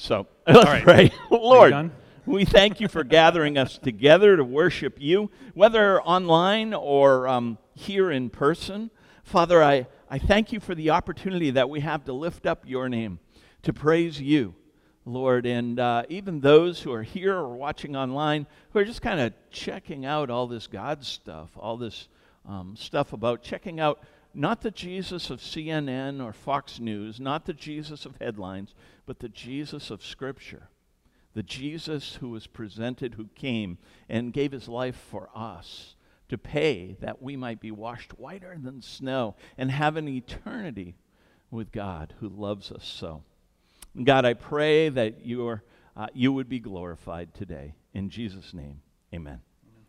So let's right. pray. Are you Lord, done? we thank you for gathering us together to worship you, whether online or here in person. Father, I thank you for the opportunity that we have to lift up your name, to praise you, Lord. And even those who are here or watching online who are just kind of checking out all this God stuff, all this stuff about checking out not the Jesus of CNN or Fox News, not the Jesus of headlines, but the Jesus of Scripture. The Jesus who was presented, who came and gave his life for us to pay that we might be washed whiter than snow and have an eternity with God who loves us so. God, I pray that you would be glorified today. In Jesus' name, amen.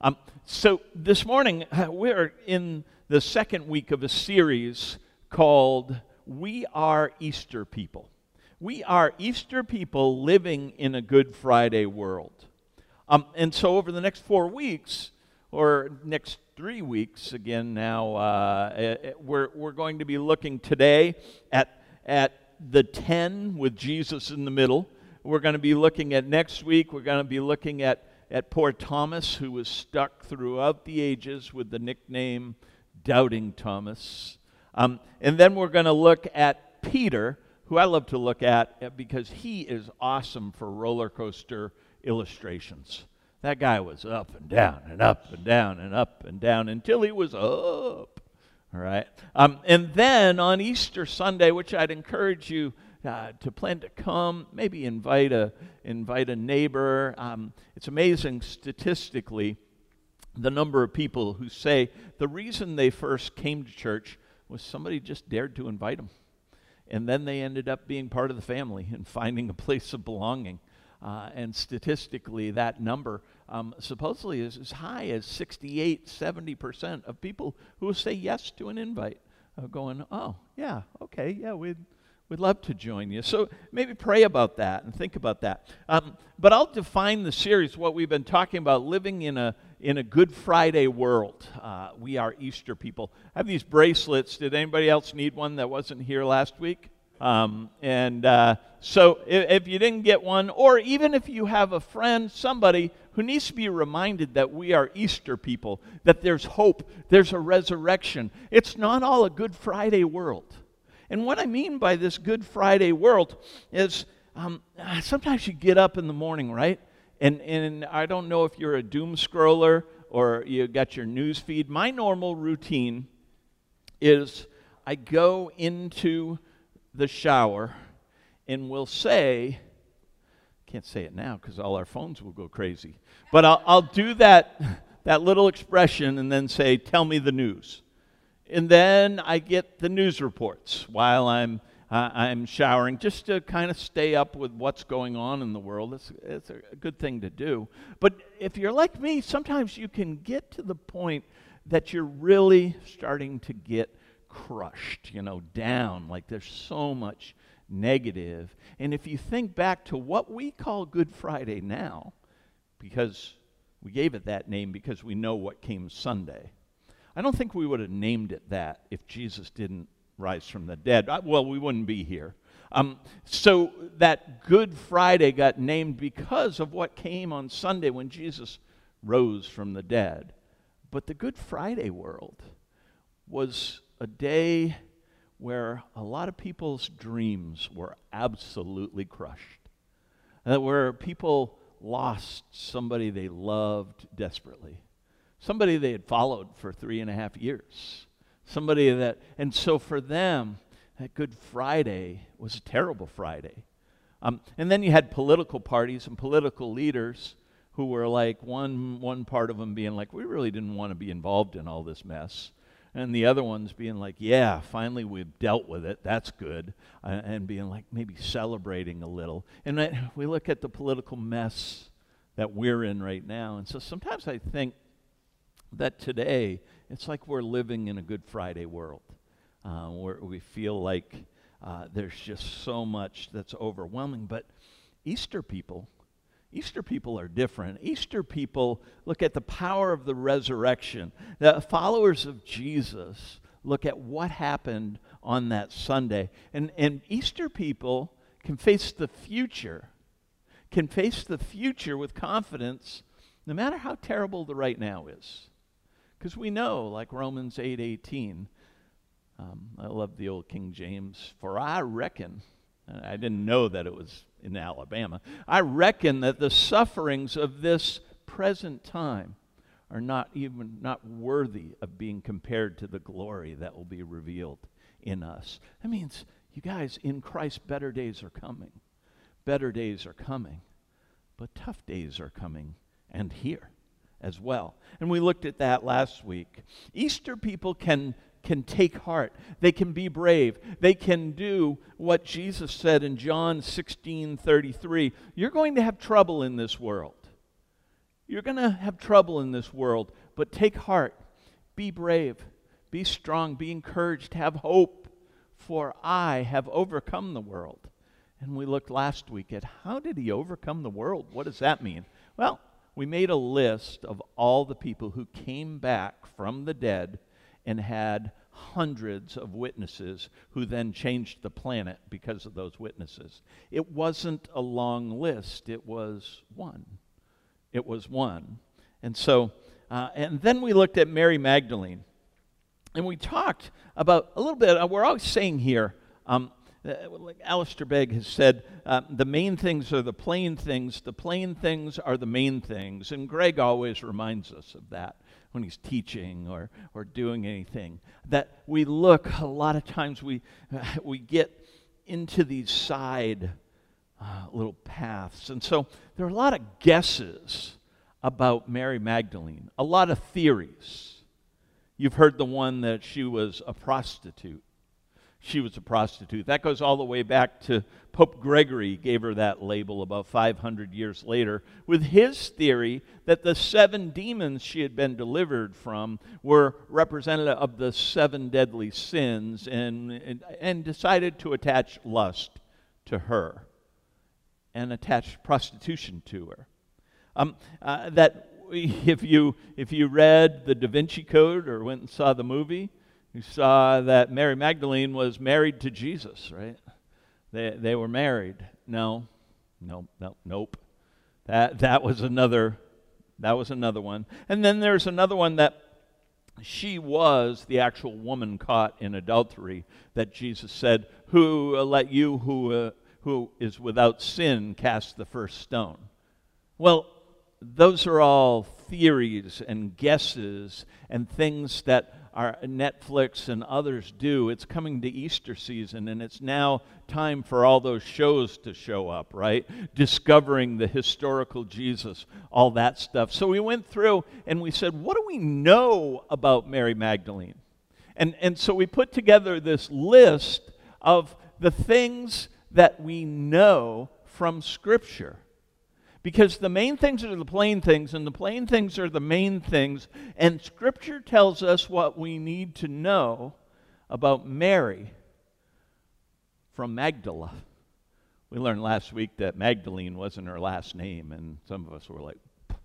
So this morning, we're in the second week of a series called We Are Easter People. We are Easter people living in a Good Friday world. And so over the next 4 weeks, or next 3 weeks again now, we're going to be looking today at the 10 with Jesus in the middle. We're going to be looking at next week, we're going to be looking at poor Thomas, who was stuck throughout the ages with the nickname Doubting Thomas. And then we're going to look at Peter, who I love to look at because he is awesome for roller coaster illustrations. That guy was up and down and up and down and up and down until he was up. All right. And then on Easter Sunday, which I'd encourage you to plan to come, maybe invite a neighbor. It's amazing statistically the number of people who say the reason they first came to church was somebody just dared to invite them. And then they ended up being part of the family and finding a place of belonging. And statistically, that number supposedly is as high as 68, 70% of people who will say yes to an invite, going, oh, yeah, okay, yeah, we'd love to join you. So maybe pray about that and think about that. But I'll define the series, what we've been talking about, living in a Good Friday world. We are Easter people. I have these bracelets. Did anybody else need one that wasn't here last week? So if you didn't get one, or even if you have a friend, somebody who needs to be reminded that we are Easter people, that there's hope, there's a resurrection. It's not all a Good Friday world. And what I mean by this Good Friday world is sometimes you get up in the morning, right? And I don't know if you're a doom scroller or you got your news feed. My normal routine is I go into the shower and will say, can't say it now because all our phones will go crazy, but I'll do that little expression and then say, tell me the news. And then I get the news reports while I'm showering, just to kind of stay up with what's going on in the world. It's a good thing to do. But if you're like me, sometimes you can get to the point that you're really starting to get crushed, down, like there's so much negative. And if you think back to what we call Good Friday now, because we gave it that name because we know what came Sunday, I don't think we would have named it that if Jesus didn't rise from the dead. Well, we wouldn't be here. So that Good Friday got named because of what came on Sunday when Jesus rose from the dead. But the Good Friday world was a day where a lot of people's dreams were absolutely crushed. Where people lost somebody they loved desperately. Somebody they had followed for 3.5 years. And so for them, that Good Friday was a terrible Friday. And then you had political parties and political leaders who were like, one part of them being like, we really didn't want to be involved in all this mess. And the other ones being like, yeah, finally we've dealt with it, that's good. And being like, maybe celebrating a little. And we look at the political mess that we're in right now. And so sometimes I think that today, it's like we're living in a Good Friday world, where we feel like there's just so much that's overwhelming. But Easter people are different. Easter people look at the power of the resurrection. The followers of Jesus look at what happened on that Sunday. And Easter people can face the future can face the future with confidence no matter how terrible the right now is. Because we know, like Romans 8:18, I love the old King James, for I reckon, I didn't know that it was in Alabama, I reckon that the sufferings of this present time are not worthy of being compared to the glory that will be revealed in us. That means, you guys, in Christ, better days are coming. Better days are coming. But tough days are coming, and here as well. And we looked at that last week. Easter people can take heart. They can be brave. They can do what Jesus said in John 16:33. You're going to have trouble in this world. You're going to have trouble in this world, but take heart. Be brave. Be strong. Be encouraged. Have hope, for I have overcome the world. And we looked last week at how did he overcome the world? What does that mean? Well, we made a list of all the people who came back from the dead and had hundreds of witnesses who then changed the planet because of those witnesses. It wasn't a long list. It was one. It was one. And so, and then we looked at Mary Magdalene. And we talked about a little bit, we're always saying here, like Alistair Begg has said, the main things are the plain things are the main things. And Greg always reminds us of that when he's teaching or doing anything. That we look, a lot of times we get into these side little paths. And so there are a lot of guesses about Mary Magdalene, a lot of theories. You've heard the one that she was a prostitute. She was a prostitute. That goes all the way back to Pope Gregory gave her that label about 500 years later with his theory that the 7 demons she had been delivered from were representative of the 7 deadly sins and decided to attach lust to her and attach prostitution to her. That if you read the Da Vinci Code or went and saw the movie, you saw that Mary Magdalene was married to Jesus, right? They were married. Nope. That was another one. And then there's another one that she was the actual woman caught in adultery that Jesus said, "Who let you who is without sin cast the first stone?" Well, those are all theories and guesses and things that our Netflix and others do. It's coming to Easter season, and it's now time for all those shows to show up, right? Discovering the historical Jesus, all that stuff. So we went through and we said, what do we know about Mary Magdalene? And so we put together this list of the things that we know from Scripture. Because the main things are the plain things, and the plain things are the main things, and Scripture tells us what we need to know about Mary from Magdala. We learned last week that Magdalene wasn't her last name, and some of us were like,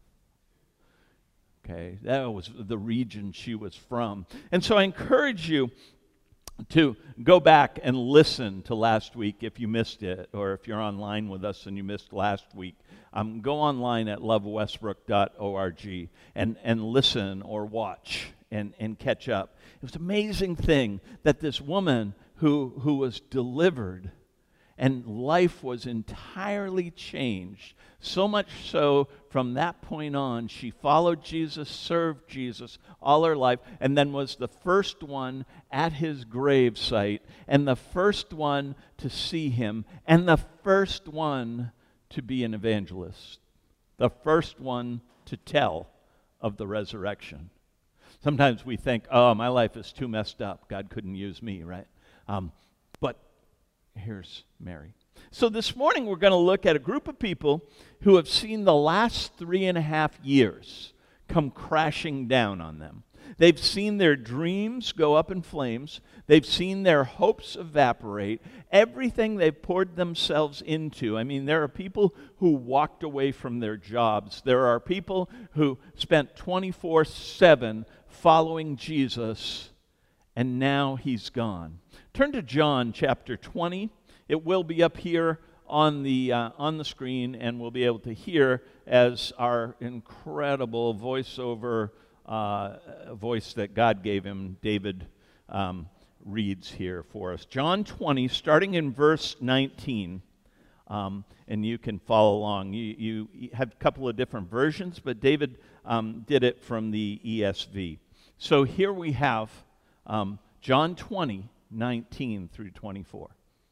okay, that was the region she was from. And so I encourage you to go back and listen to last week if you missed it, or if you're online with us and you missed last week. Go online at lovewestbrook.org and listen or watch and catch up. It was an amazing thing that this woman who was delivered and life was entirely changed. So much so, from that point on, she followed Jesus, served Jesus all her life, and then was the first one at his grave site, and the first one to see him, and the first one to be an evangelist, the first one to tell of the resurrection. Sometimes we think, oh, my life is too messed up. God couldn't use me, right? But here's Mary. So this morning we're going to look at a group of people who have seen the last 3.5 years come crashing down on them. They've seen their dreams go up in flames. They've seen their hopes evaporate. Everything they've poured themselves into. I mean, there are people who walked away from their jobs. There are people who spent 24/7 following Jesus, and now he's gone. Turn to John chapter 20. It will be up here on the screen, and we'll be able to hear as our incredible voiceover voice that God gave him, David, reads here for us. John 20, starting in verse 19, and you can follow along. You have a couple of different versions, but David did it from the ESV. So here we have John 20, 19 through 24.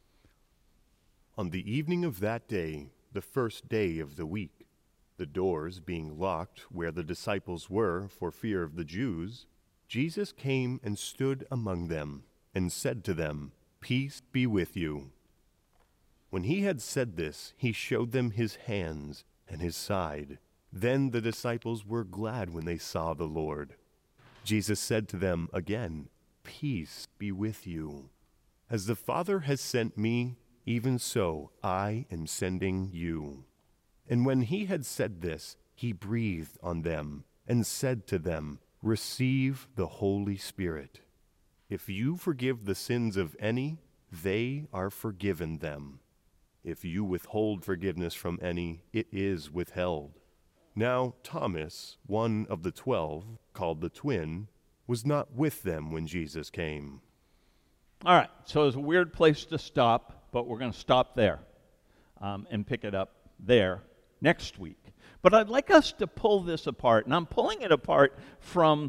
On the evening of that day, the first day of the week, the doors being locked where the disciples were for fear of the Jews, Jesus came and stood among them and said to them, "Peace be with you." When he had said this, he showed them his hands and his side. Then the disciples were glad when they saw the Lord. Jesus said to them again, "Peace be with you. As the Father has sent me, even so I am sending you." And when he had said this, he breathed on them and said to them, "Receive the Holy Spirit. If you forgive the sins of any, they are forgiven them. If you withhold forgiveness from any, it is withheld." Now Thomas, one of the 12, called the twin, was not with them when Jesus came. All right, so it's a weird place to stop, but we're going to stop there and pick it up there next week. But I'd like us to pull this apart, and I'm pulling it apart from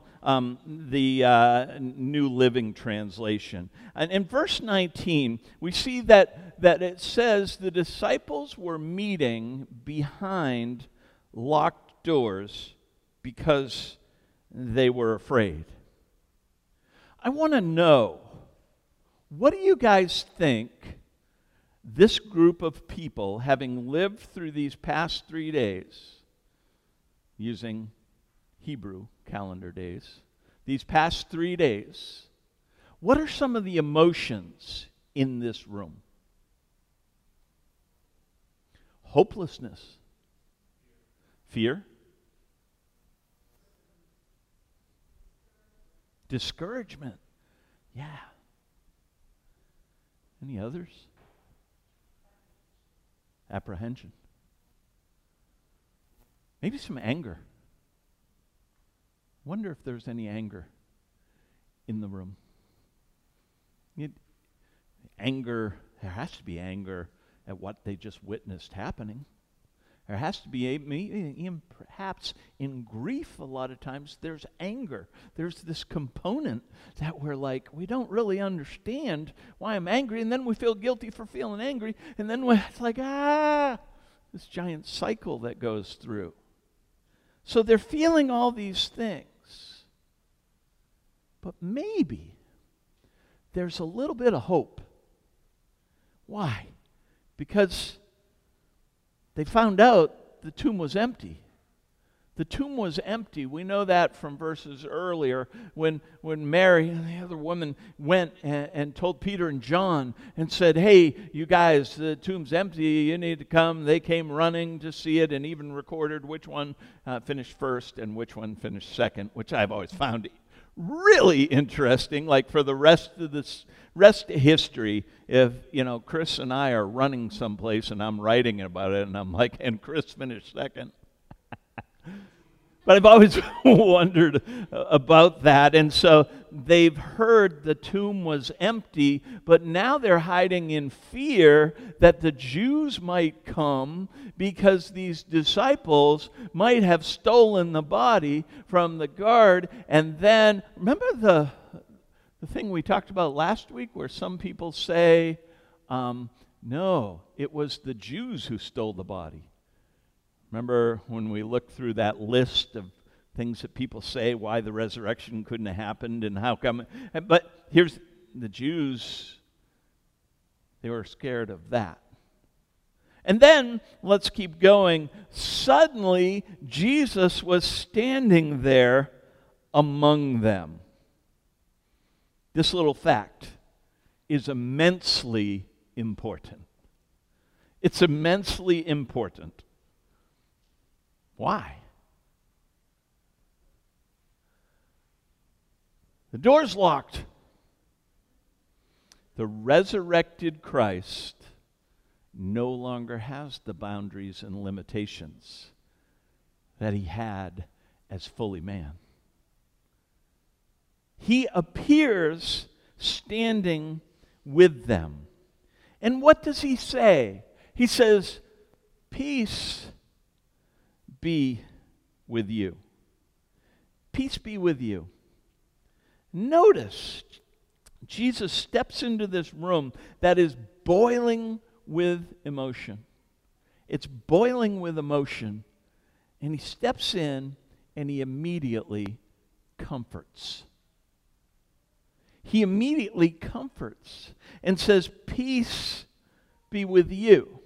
the New Living Translation. And in verse 19, we see that it says the disciples were meeting behind locked doors because they were afraid. I want to know, what do you guys think this group of people, having lived through these past 3 days, using Hebrew calendar days, these past 3 days, what are some of the emotions in this room? Hopelessness. Fear. Discouragement. Yeah. Any others? Apprehension. Maybe some anger. Wonder if there's any anger in the room. Anger, there has to be anger at what they just witnessed happening. There has to be, even perhaps in grief, a lot of times, there's anger. There's this component that we're like, we don't really understand why I'm angry, and then we feel guilty for feeling angry, and then it's like, this giant cycle that goes through. So they're feeling all these things. But maybe there's a little bit of hope. Why? Because they found out the tomb was empty. The tomb was empty. We know that from verses earlier when Mary and the other woman went and told Peter and John and said, "Hey, you guys, the tomb's empty. You need to come." They came running to see it and even recorded which one finished first and which one finished second, which I've always found really interesting. Like for the rest of history, if Chris and I are running someplace and I'm writing about it and I'm like, and Chris finished second. But I've always wondered about that. And so they've heard the tomb was empty, but now they're hiding in fear that the Jews might come because these disciples might have stolen the body from the guard. And then, remember the thing we talked about last week where some people say, no, it was the Jews who stole the body. Remember when we looked through that list of things that people say why the resurrection couldn't have happened and how come? But here's the Jews, they were scared of that. And then, let's keep going. Suddenly, Jesus was standing there among them. This little fact is immensely important. It's immensely important. Why? The door's locked. The resurrected Christ no longer has the boundaries and limitations that he had as fully man. He appears standing with them. And what does he say? He says, "Peace be with you." Peace be with you. Notice, Jesus steps into this room that is boiling with emotion. It's boiling with emotion. And he steps in and he immediately comforts. He immediately comforts and says, "Peace be with you."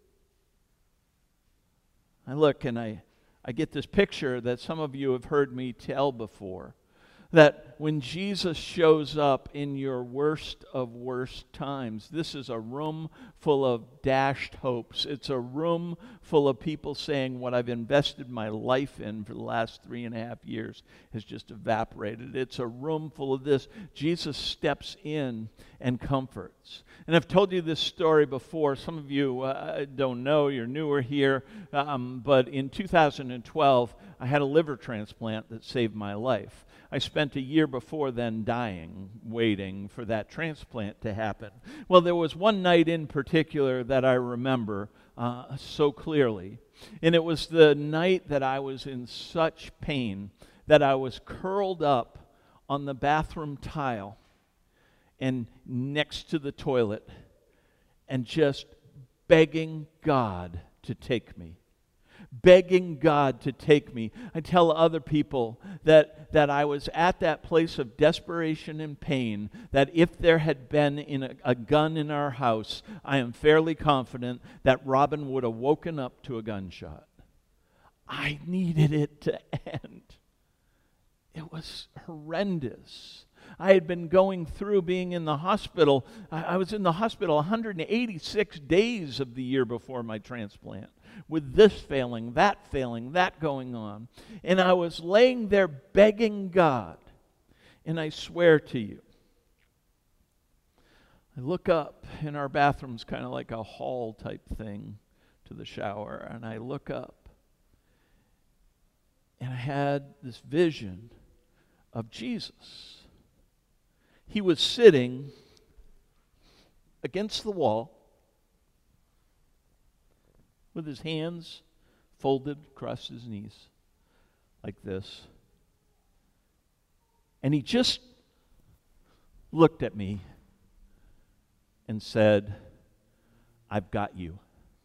I look and I get this picture that some of you have heard me tell before, that when Jesus shows up in your worst of worst times, this is a room full of dashed hopes. It's a room full of people saying, what I've invested my life in for the last 3.5 years has just evaporated. It's a room full of this. Jesus steps in and comforts. And I've told you this story before. Some of you don't know, you're newer here, but in 2012, I had a liver transplant that saved my life. I spent a year before then dying, waiting for that transplant to happen. Well, there was one night in particular that I remember so clearly. And it was the night that I was in such pain that I was curled up on the bathroom tile and next to the toilet and just begging God to take me. Begging God to take me. I tell other people that I was at that place of desperation and pain, that if there had been a gun in our house, I am fairly confident that Robin would have woken up to a gunshot. I needed it to end. It was horrendous. I had been going through being in the hospital. I was in the hospital 186 days of the year before my transplant, with this failing, that going on. And I was laying there begging God. And I swear to you, I look up, and our bathroom's kind of like a hall type thing to the shower, and I look up, and I had this vision of Jesus. He was sitting against the wall with his hands folded across his knees like this. And he just looked at me and said, "I've got you.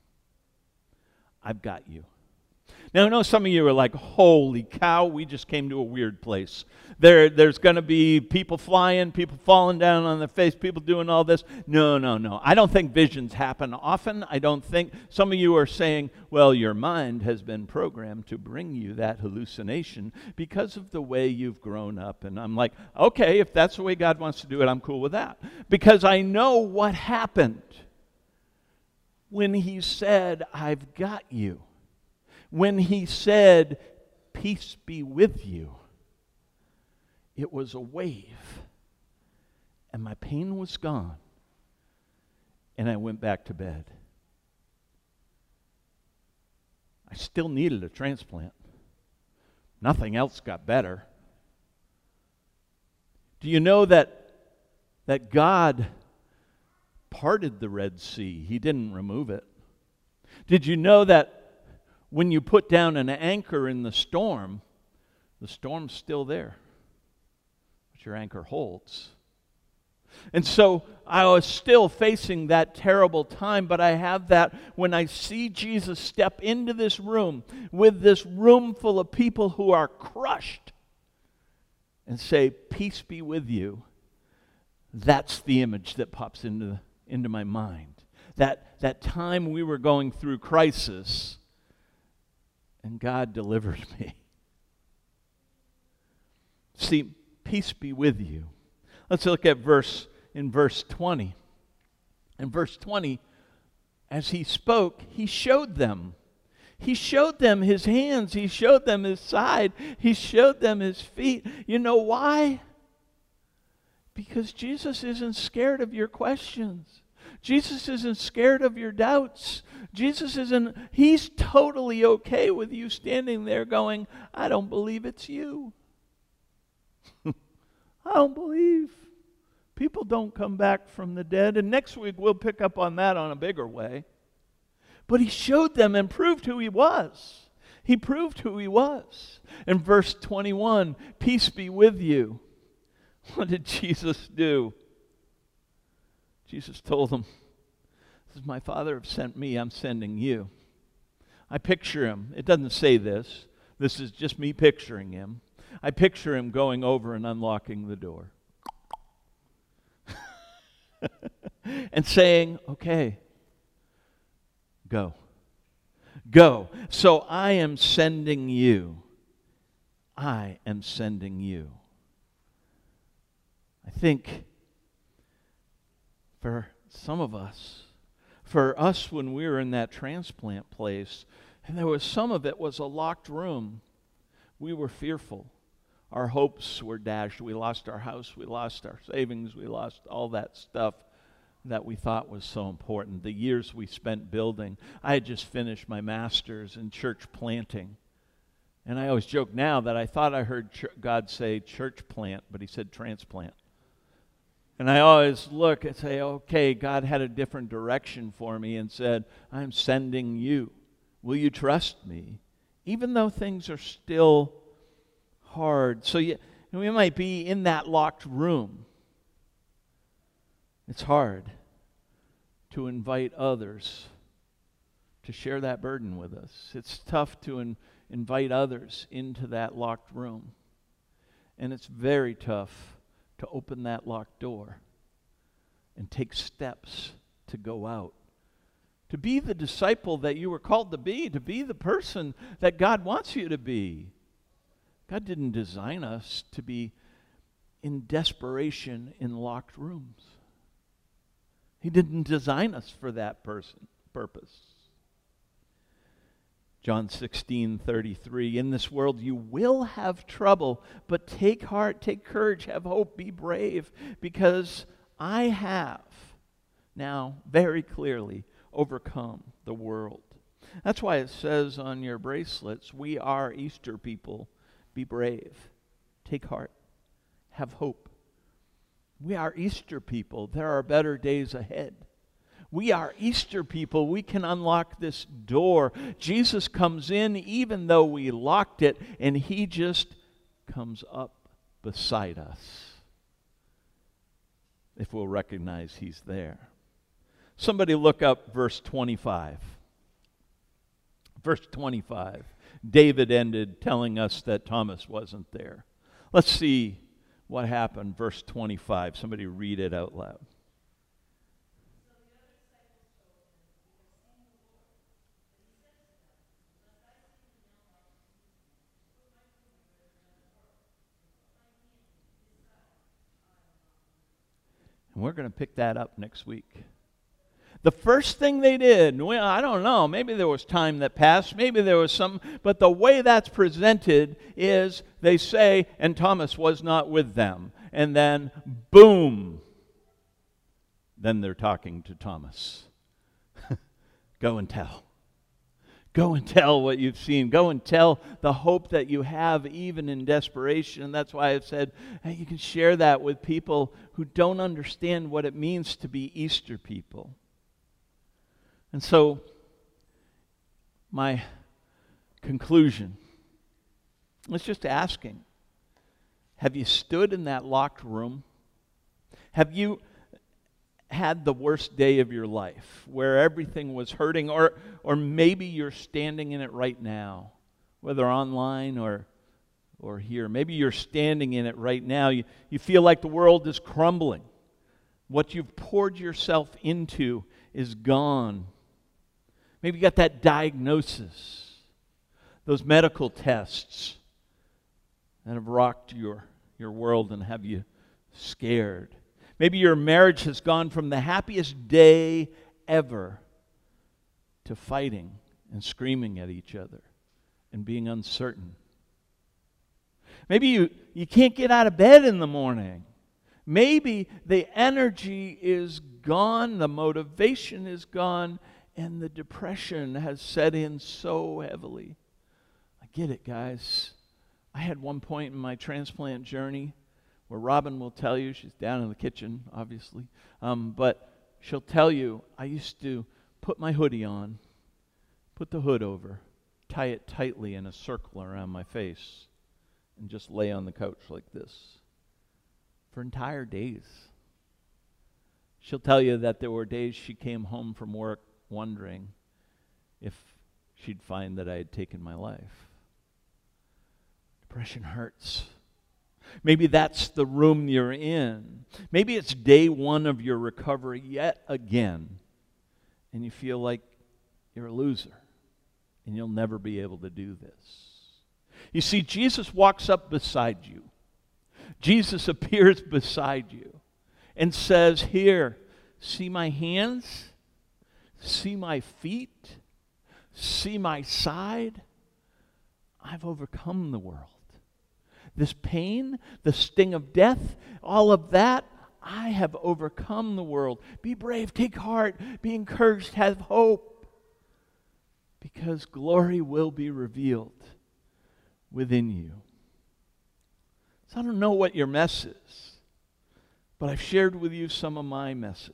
I've got you." Now, I know some of you are like, holy cow, we just came to a weird place. There's going to be people flying, people falling down on their face, people doing all this. No. I don't think visions happen often. I don't think. Some of you are saying, well, your mind has been programmed to bring you that hallucination because of the way you've grown up. And I'm like, okay, if that's the way God wants to do it, I'm cool with that. Because I know what happened when he said, "I've got you." When he said, "Peace be with you," it was a wave. And my pain was gone. And I went back to bed. I still needed a transplant. Nothing else got better. Do you know that God parted the Red Sea? He didn't remove it. Did you know that when you put down an anchor in the storm's still there, but your anchor holds? And so I was still facing that terrible time, but I have that when I see Jesus step into this room with this room full of people who are crushed and say, "Peace be with you." That's the image that pops into my mind. That time we were going through crisis, and God delivered me. See, peace be with you. Let's look at verse 20. In verse 20, as he spoke, he showed them. He showed them his hands. He showed them his side. He showed them his feet. You know why? Because Jesus isn't scared of your questions. Jesus isn't scared of your doubts. He's totally okay with you standing there going, I don't believe it's you. I don't believe. People don't come back from the dead. And next week we'll pick up on that on a bigger way. But he showed them and proved who he was. He proved who he was. In verse 21, peace be with you. What did Jesus do? Jesus told them, this is my Father have sent me, I'm sending you. I picture him. It doesn't say this. This is just me picturing him. I picture him going over and unlocking the door. And saying, okay, go. Go. So I am sending you. I am sending you. I think for some of us, for us when we were in that transplant place, and there was some of it was a locked room, we were fearful. Our hopes were dashed. We lost our house. We lost our savings. We lost all that stuff that we thought was so important. The years we spent building. I had just finished my master's in church planting. And I always joke now that I thought I heard God say church plant, but he said transplant. And I always look and say, okay, God had a different direction for me and said, I'm sending you. Will you trust me? Even though things are still hard. So we might be in that locked room. It's hard to invite others to share that burden with us. It's tough to invite others into that locked room. And it's very tough to open that locked door and take steps to go out. To be the disciple that you were called to be the person that God wants you to be. God didn't design us to be in desperation in locked rooms. He didn't design us for that purpose. John 16:33, in this world you will have trouble, but take heart, take courage, have hope, be brave, because I have now very clearly overcome the world. That's why it says on your bracelets, we are Easter people. Be brave, take heart, have hope. We are Easter people. There are better days ahead. We are Easter people. We can unlock this door. Jesus comes in even though we locked it, and he just comes up beside us if we'll recognize he's there. Somebody look up verse 25. Verse 25. David ended telling us that Thomas wasn't there. Let's see what happened. Verse 25. Somebody read it out loud. And we're going to pick that up next week. The first thing they did, well, I don't know, maybe there was time that passed, maybe there was some, but the way that's presented is they say, and Thomas was not with them. And then, boom, then they're talking to Thomas. Go and tell. Go and tell what you've seen. Go and tell the hope that you have even in desperation. And that's why I've said, hey, you can share that with people who don't understand what it means to be Easter people. And so, my conclusion is just asking, have you stood in that locked room? Have you had the worst day of your life where everything was hurting, or maybe you're standing in it right now, whether online or here. Maybe you're standing in it right now. You feel like the world is crumbling. What you've poured yourself into is gone. Maybe you got that diagnosis, those medical tests that have rocked your world and have you scared. Maybe your marriage has gone from the happiest day ever to fighting and screaming at each other and being uncertain. Maybe you can't get out of bed in the morning. Maybe the energy is gone, the motivation is gone, and the depression has set in so heavily. I get it, guys. I had one point in my transplant journey where Robin will tell you, she's down in the kitchen, obviously, but she'll tell you, I used to put my hoodie on, put the hood over, tie it tightly in a circle around my face, and just lay on the couch like this for entire days. She'll tell you that there were days she came home from work wondering if she'd find that I had taken my life. Depression hurts. Maybe that's the room you're in. Maybe it's day one of your recovery yet again, and you feel like you're a loser, and you'll never be able to do this. You see, Jesus walks up beside you. Jesus appears beside you and says, here, see my hands? See my feet? See my side? I've overcome the world. This pain, the sting of death, all of that, I have overcome the world. Be brave, take heart, be encouraged, have hope, because glory will be revealed within you. So I don't know what your mess is, but I've shared with you some of my messes.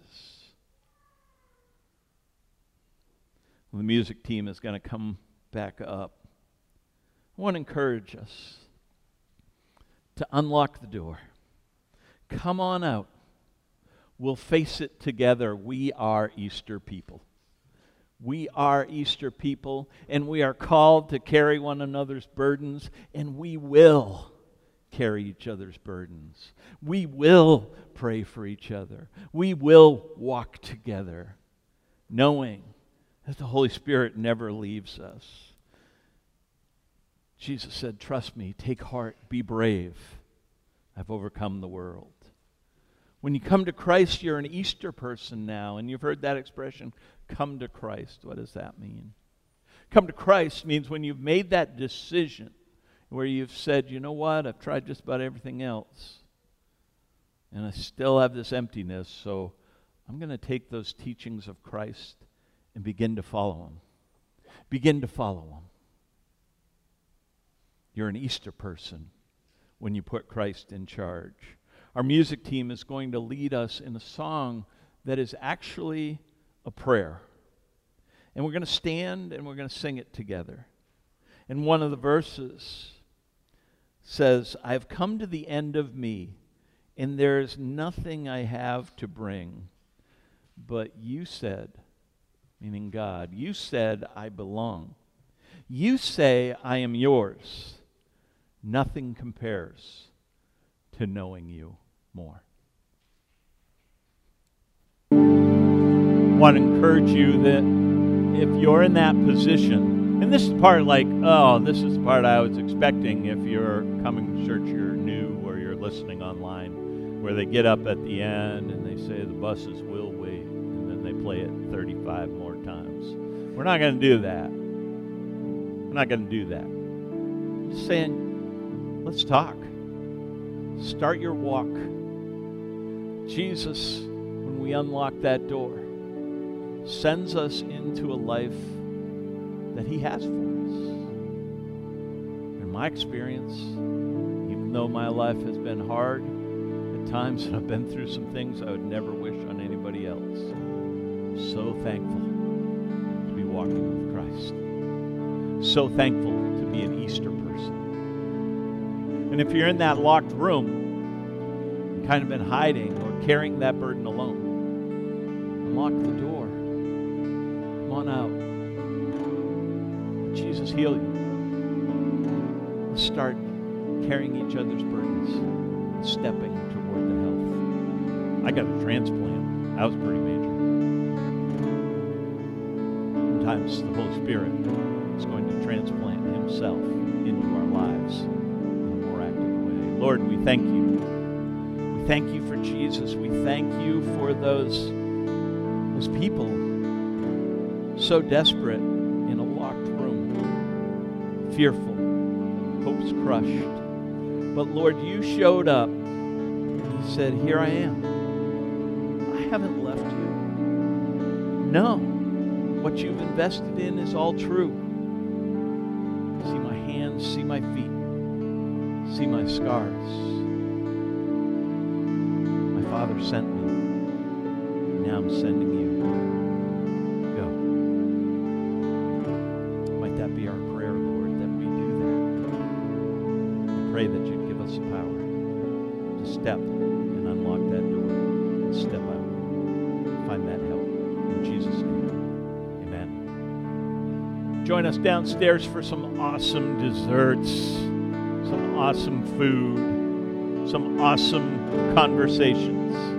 Well, the music team is going to come back up. I want to encourage us to unlock the door. Come on out. We'll face it together. We are Easter people. We are Easter people, and we are called to carry one another's burdens, and we will carry each other's burdens. We will pray for each other. We will walk together, knowing that the Holy Spirit never leaves us. Jesus said, trust me, take heart, be brave. I've overcome the world. When you come to Christ, you're an Easter person now, and you've heard that expression, come to Christ. What does that mean? Come to Christ means when you've made that decision where you've said, you know what, I've tried just about everything else, and I still have this emptiness, so I'm going to take those teachings of Christ and begin to follow Him. Begin to follow Him. You're an Easter person when you put Christ in charge. Our music team is going to lead us in a song that is actually a prayer. And we're going to stand and we're going to sing it together. And one of the verses says, I've come to the end of me, and there's nothing I have to bring. But you said, meaning God, you said I belong. You say I am yours. Nothing compares to knowing you more. I want to encourage you that if you're in that position, and this is the part like, oh, this is the part I was expecting if you're coming to church, you're new, or you're listening online, where they get up at the end and they say the buses will wait, and then they play it 35 more times. We're not going to do that. We're not going to do that. I'm just saying, let's talk. Start your walk. Jesus, when we unlock that door, sends us into a life that He has for us. In my experience, even though my life has been hard at times, and I've been through some things I would never wish on anybody else, I'm so thankful to be walking with Christ. So thankful to be an Easter person. And if you're in that locked room, and kind of been hiding or carrying that burden alone, unlock the door. Come on out. Let Jesus heal you. Let's start carrying each other's burdens and stepping toward the health. I got a transplant. That was pretty major. Sometimes the Holy Spirit is going to transplant Himself into our lives in a more active way. Lord, we thank you. We thank you for Jesus. We thank you for those people so desperate in a locked room, fearful, hopes crushed. But Lord, you showed up and you said, here I am. I haven't left you. No, what you've invested in is all true. See my hands, see my feet, see my scars. My Father sent me. Now I'm sending you. Go. Might that be our prayer, Lord, that we do that. I pray that you'd give us the power to step and unlock that door and step out. Find that help. In Jesus' name, amen. Join us downstairs for some awesome desserts, some awesome food, some awesome conversations.